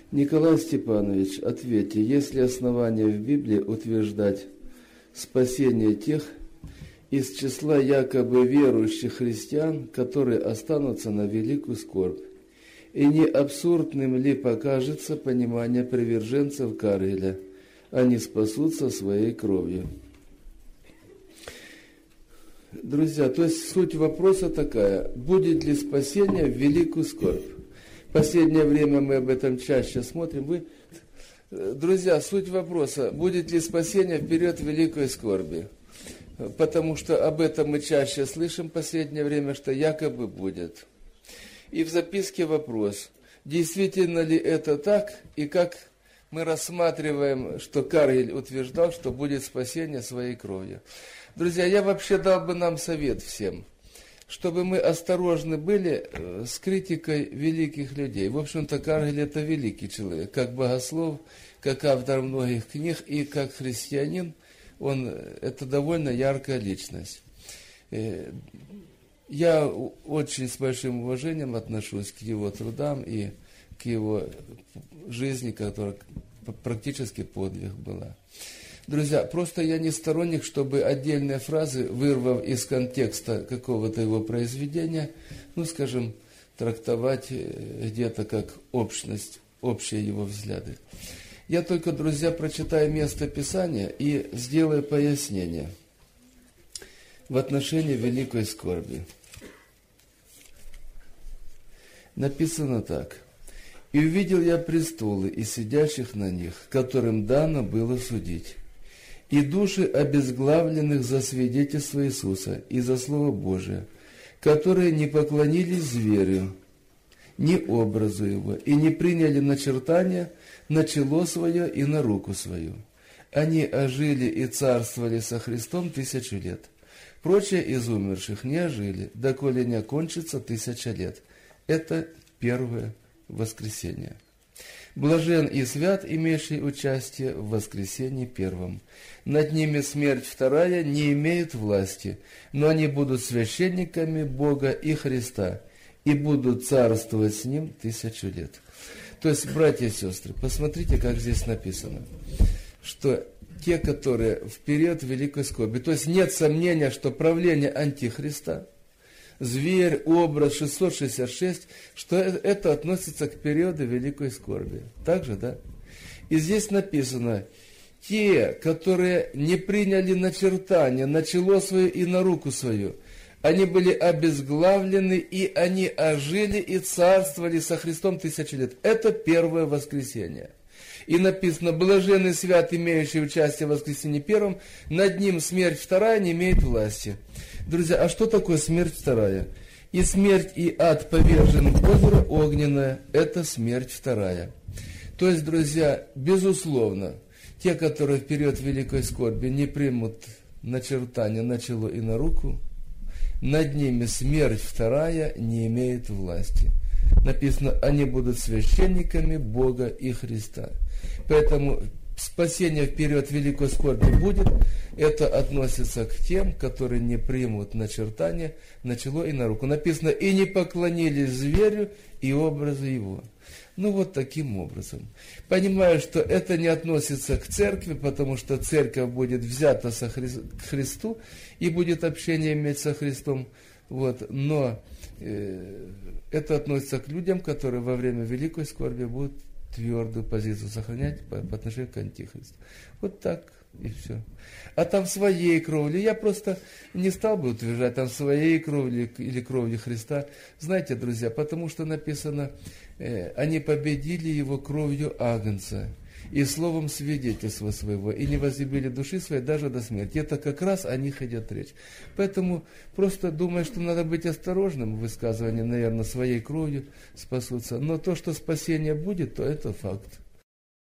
Николай Степанович, ответьте, есть ли основания в Библии утверждать спасение тех из числа якобы верующих христиан, которые останутся на великую скорбь? И не абсурдным ли покажется понимание приверженцев Каргеля? Они спасутся своей кровью. Друзья, то есть суть вопроса такая: будет ли спасение в великую скорбь? В последнее время мы об этом чаще смотрим. Друзья, суть вопроса: будет ли спасение в период великой скорби? Потому что об этом мы чаще слышим в последнее время, что якобы будет. И в записке вопрос: действительно ли это так, и как мы рассматриваем, что Каргель утверждал, что будет спасение своей кровью. Друзья, я вообще дал бы нам совет всем, чтобы мы осторожны были с критикой великих людей. В общем-то, Каргель это великий человек, как богослов, как автор многих книг и как христианин, он это довольно яркая личность. Я очень с большим уважением отношусь к его трудам и к его жизни, которая практически подвиг была. Друзья, просто я не сторонник, чтобы отдельные фразы, вырвав из контекста какого-то его произведения, скажем, трактовать где-то как общность, общие его взгляды. Я только, друзья, прочитаю место Писания и сделаю пояснение в отношении великой скорби. Написано так. «И увидел я престолы и сидящих на них, которым дано было судить, и души обезглавленных за свидетельство Иисуса и за Слово Божие, которые не поклонились зверю, ни образу его, и не приняли начертания на чело свое и на руку свою. Они ожили и царствовали со Христом 1000 лет. Прочие из умерших не ожили, доколе не окончится 1000 лет». Это первое воскресение. Блажен и свят, имеющий участие в воскресении первом. Над ними смерть вторая не имеет власти, но они будут священниками Бога и Христа, и будут царствовать с Ним 1000 лет. То есть, братья и сестры, посмотрите, как здесь написано, что те, которые в период великой скорби, то есть нет сомнения, что правление Антихриста, зверь, образ 666, что это относится к периоду великой скорби. Так же, да? И здесь написано: те, которые не приняли начертания на чело свое и на руку свою, они были обезглавлены, и они ожили и царствовали со Христом 1000 лет. Это первое воскресенье. И написано: блаженный свят, имеющий участие в воскресении первом, над ним смерть вторая не имеет власти. Друзья, а что такое смерть вторая? И смерть, и ад повержены в озеро огненное – это смерть вторая. То есть, друзья, безусловно, те, которые в период великой скорби не примут начертания на чело и на руку, над ними смерть вторая не имеет власти. Написано: они будут священниками Бога и Христа. Поэтому спасение в период великой скорби будет. Это относится к тем, которые не примут начертания на чело и на руку. Написано: и не поклонились зверю и образу его. Вот таким образом. Понимаю, что это не относится к церкви, потому что церковь будет взята к Христу и будет общение иметь со Христом. Но это относится к людям, которые во время великой скорби будут твердую позицию сохранять по отношению к Антихристу. Вот так и все. А там своей кровью, я просто не стал бы утверждать, там своей кровью или кровью Христа. Знаете, друзья, потому что написано: они победили его кровью Агнца и словом свидетельства своего, и не возлюбили души своей даже до смерти. Это как раз о них идет речь. Поэтому просто думаю, что надо быть осторожным в высказывании, наверное, своей кровью спасутся. Но то, что спасение будет, то это факт.